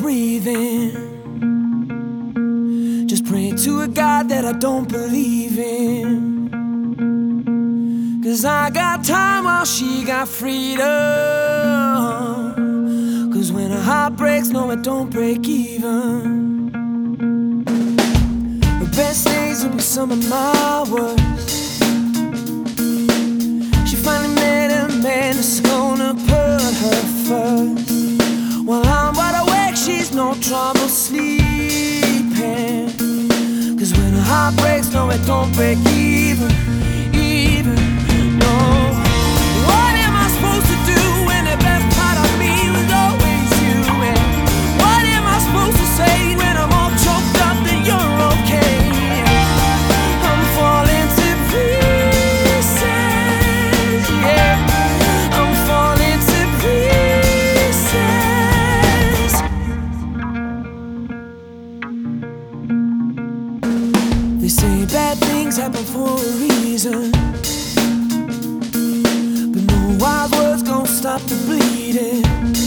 breathing. Just praying to a God that I don't believe in. 'Cause I got time while she got freedom. 'Cause when her heart breaks, no, it don't break even. The best days will be some of my worst. She finally met a man that's gonna put her first. While I'm wide awake, she's no trouble sleeping. 'Cause when her heart breaks, no, it don't break even. No. What am I supposed to do when the best part of me was always you? And what am I supposed to say when I'm all choked up that you're okay? I'm falling to pieces, yeah. I'm falling to pieces. They say bad things happen for a reason, but no wise words gon' stop the bleeding.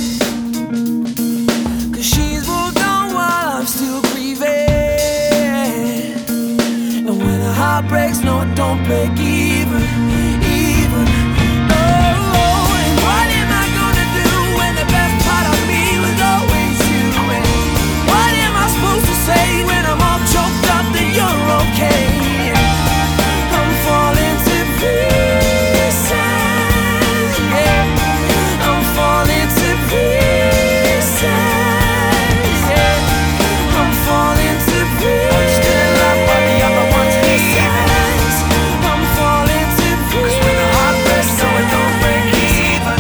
'Cause she's moved on while I'm still grieving. And when her heart breaks, no, it don't break even. Oh, and what am I gonna do when the best part of me was always you? And what am I supposed to say when I'm all choked up that you're okay? I'm falling to pieces, yeah. I'm falling to pieces, yeah. I'm falling to pieces. Still in love, but the other one's missing. I'm falling to pieces. 'Cause when the heart breaks, no, it don't break even.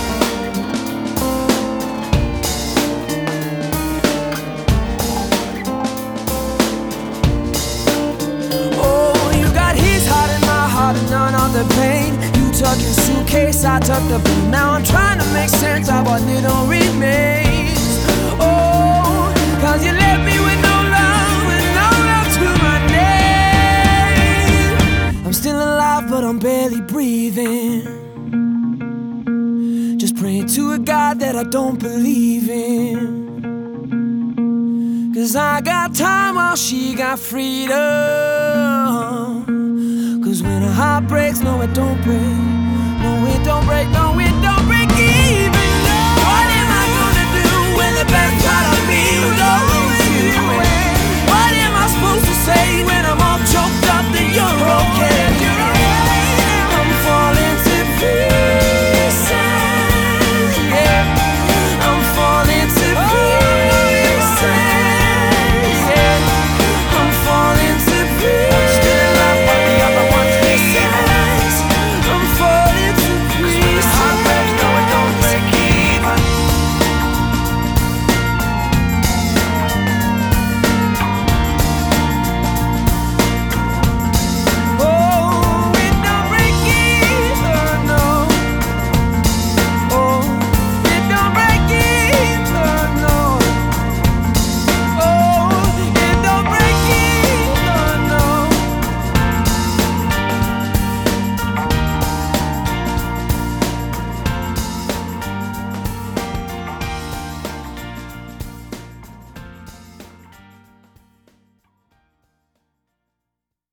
Oh, you got his heart and my heart and none of the pain. You tuck your suitcase, I tuck the blue. Now I'm trying to make sense of what little remains. Oh, 'cause you left me with no love and no love to my name. I'm still alive, but I'm barely breathing. Just praying to a God that I don't believe in. 'Cause I got time while she got freedom. 'Cause when her heart breaks, no, it don't break. No, it don't break, no, it